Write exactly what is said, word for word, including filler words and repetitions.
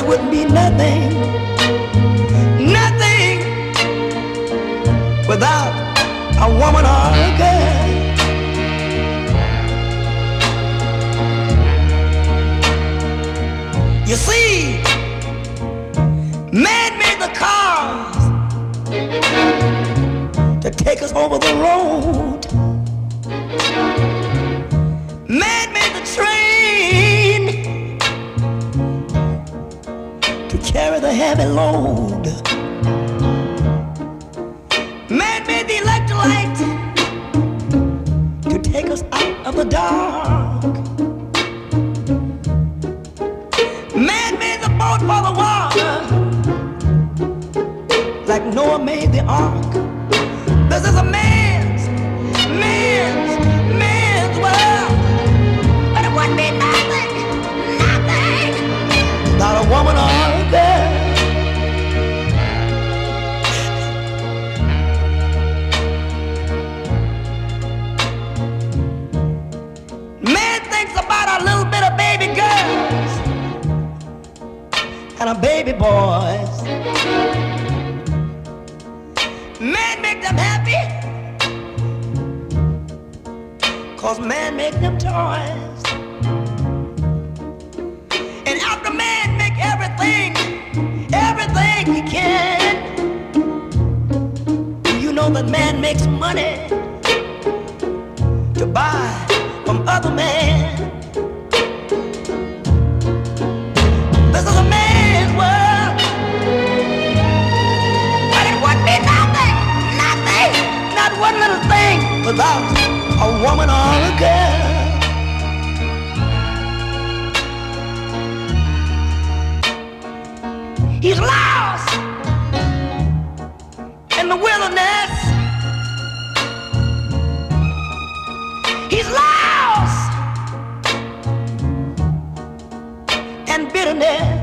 it wouldn't be nothing, nothing without a woman or a girl. You see, man made the cars to take us over the road. Man made the train to carry the heavy load. Man made the electric light to take us out of the dark. Man made the boat for the water, like Noah made the ark. This is a man's, man's, man's world. But it wouldn't be nothing, nothing without a woman or a girl. Man thinks about a little bit of baby girls and a baby boys. Man make them happy, 'cause man make them toys. And after man make everything, everything he can, you know that man makes money to buy from other men. This is a man's world, but it wouldn't be nothing, nothing, not one little thing without a woman or a girl. He's lost in the wilderness. He's lost in bitterness.